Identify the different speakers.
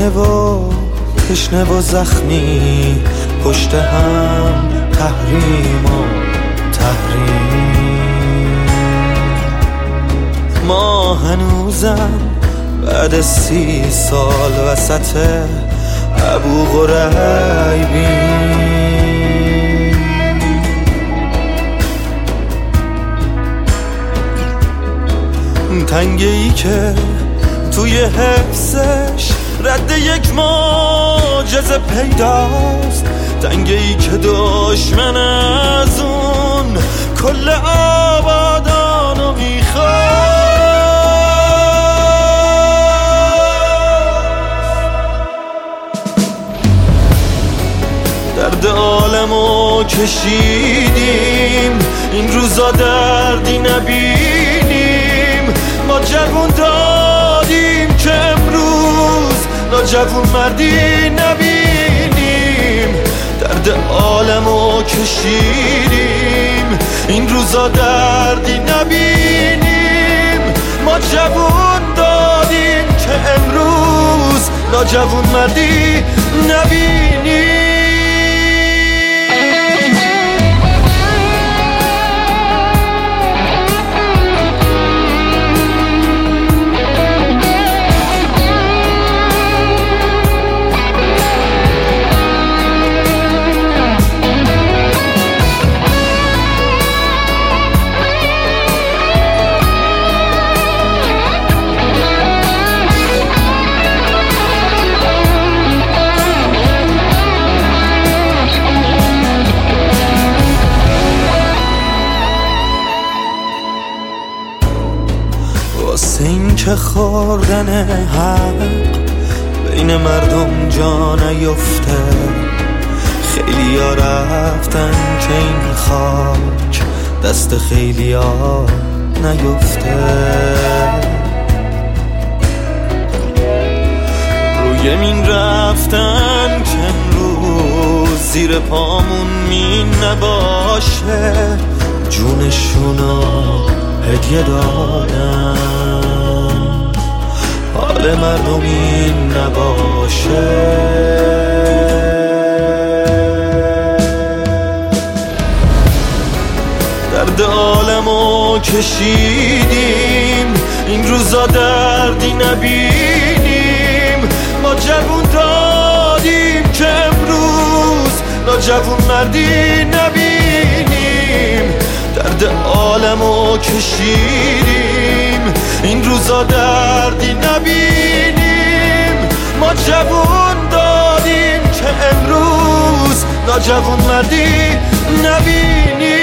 Speaker 1: تشنه و زخمی، پشت هم تحریم و تحریم. ما هنوزم بعد 30 سال وسط ابو غریبیم. تنگه ای که توی حفظش رد یک معجزه پیداست، تنگه ای که دشمن از اون کل آبادانو میخواد. درد عالمو کشیدیم، این روزا دردی نبینیم. ما جوون دادیم که امروز ناجوون مردی نبینیم. درد عالمو کشیدیم، این روزا دردی نبینیم. ما جوون دادیم که امروز ناجوون مردی نبینیم. واسه این که خوردن حق بین مردم جا نیفته، خیلی ها رفتن که این خاک دست خیلی ها نیفته. روی مین رفتن که امروز زیر پامون مین نباشه، جونشونو هدیه دادن، حال مردم این نباشه. درد عالمو کشیدیم، این روزا دردی نبینیم. ما جوون دادیم که امروز ناجوون مردی نبینیم. درد عالمو کشیدیم، این روزا دردی نبینیم. ما جوون دادیم که امروز ناجوون مردی نبینیم.